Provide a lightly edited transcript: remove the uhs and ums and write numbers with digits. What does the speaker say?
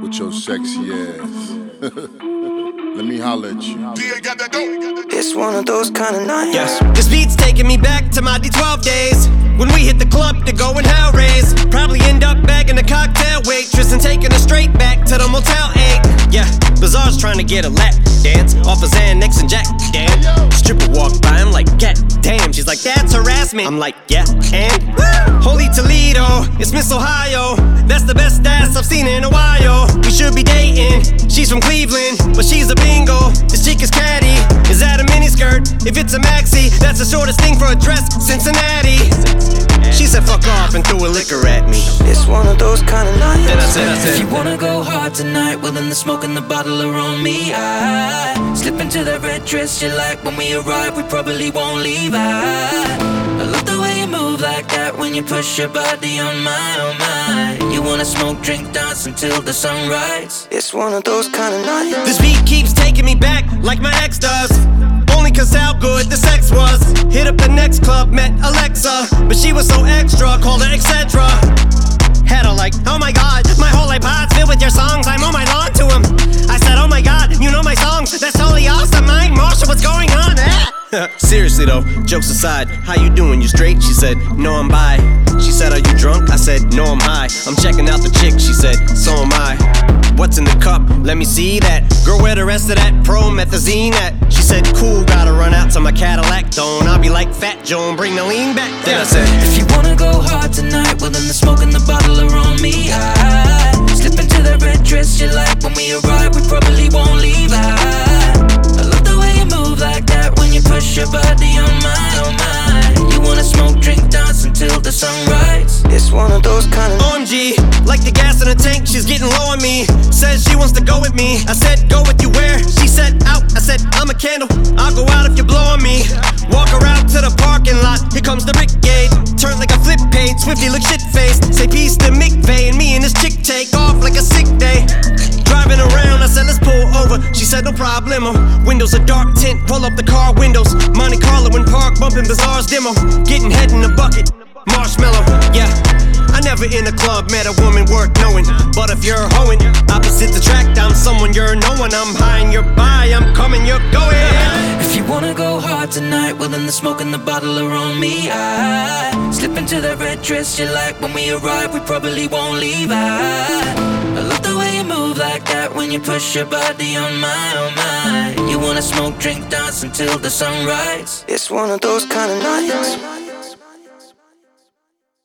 with your sexy ass. Let me holler at you. It's one of those kind of nights. Yes. This beat's taking me back to my D12 days, when we hit the club to go and hell raise. Probably end up bagging a cocktail waitress and taking her straight back to the Motel 8. Yeah, Bizarre's trying to get a lap dance off of Xanax and Jack. Damn, stripper walked by, I'm like, God damn. She's like, that's harassment. I'm like, yeah, and Holy Toledo, it's Miss Ohio. That's the best ass I've seen in a while. We should be dating. She's from Cleveland, but she's a bingo. This chick is catty. Is that a miniskirt? If it's a maxi, that's the shortest thing for a dress. Cincinnati. She said fuck off and threw a liquor at me. It's one of those kind of nights. Then I said, if you wanna go hard tonight, well then the smoke and the bottle are on me. I slip into that red dress you like. When we arrive, we probably won't leave. I love the way you move like that when you push your body on my. You wanna smoke, drink, dance until the sunrise. It's one of those kind of nights. this beat keeps taking me back like my ex does. Only cause how good the sex was. Hit up the next club, met Alexa, but she was so extra, called her etc. Had her like, oh my god, my whole iPod's filled with your songs. I'm on my lawn to him. I said, oh my god, you know my songs. That's totally awesome, Mike Marshall, what's going on? Seriously though, jokes aside, how you doing? You straight? She said, no, I'm bi. She said, are you drunk? I said, no, I'm high. I'm checking out the chick. She said, so am I. What's in the cup? Let me see that. Girl, where the rest of that promethazine at? She said, cool, gotta run out to my Cadillac. Don't I'll be like Fat Joan, bring the lean back. Then I said, if you wanna go hard tonight, well then the smoke and the bottle are on me. I slip into that red dress you like. When we arrive, we probably won't leave. I love the way you move like that when you push your body on my. You wanna smoke, drink, dance until the sunrise. It's one of those kind of OMG, like the gas in the tank, she's getting low on me. Says she wants to go with me. I said, go with you where? She said, out. I said, I'm a candle. I'll go out if you blow on me. Walk her out to the parking lot. Here comes the brigade. Turn like a flip page. Swifty look shit-faced. Say peace to McVeigh. And me and this chick take off like a sick day. Driving around, I said, let's pull over. She said, no problemo. Windows are dark tint. Pull up the car windows. Monte Carlo in park. Bumping Bizarre's demo. Getting head in a bucket. Marshmallow, yeah. I never in a club met a woman worth knowing. But if you're hoeing, opposite attract. I'm someone you're knowing. I'm high and you're by. I'm coming, you're going. If you wanna go hard tonight, well then the smoke and the bottle are on me. I slip into that red dress you like. When we arrive, we probably won't leave. I love the way you move like that when you push your body on my. You wanna smoke, drink, dance until the sunrise. It's one of those kind of nights.